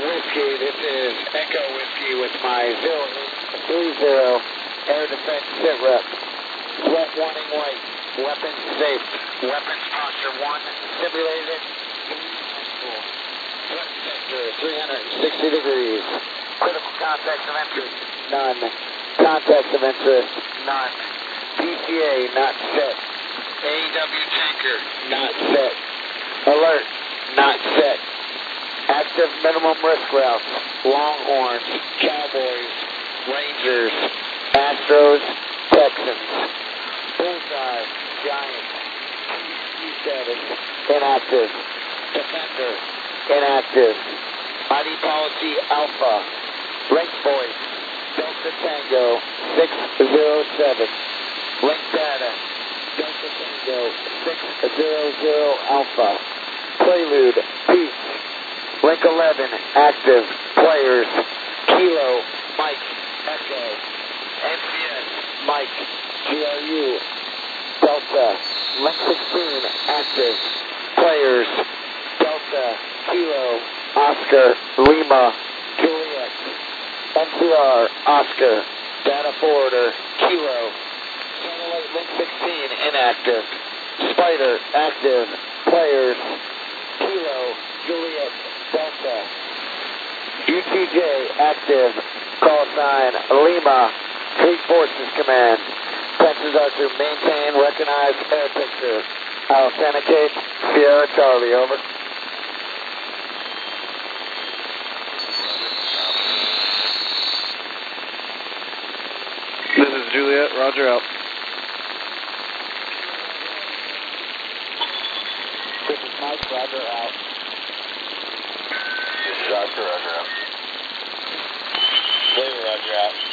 Whiskey, this is Echo Whiskey with my 030 Air Defense Sit Rep. Threat warning white. Weapons safe. Weapons posture 1. Simulated. Threat sector 360 degrees. Critical contacts of interest. None. Contacts of interest. None. PCA not set. AEW tanker not set. Alert not set. Active minimum risk routes. Longhorns, Cowboys, Rangers, Astros, Texans. Bullseye, Giants. status inactive. Defender inactive. ID policy Alpha. Link voice Delta Tango 607. Link data Delta Tango 600 Alpha. Prelude Peach. Link 11 active. Players Kilo Mike Echo. NCS Mike GRU Delta. Link 16 active. Players Delta Kilo Oscar Lima Juliet. NCR Oscar. Data forwarder Kilo. Satellite Link 16 inactive. Spider active. Players Kilo Juliet Delta. UTJ active. Call sign Lima. Fleet Forces Command. Texas are to maintain recognized air picture. I'll authenticate Sierra Charlie, over. This is Juliet, roger out. This is Mike, roger out. This is Oscar, roger out. Roger out.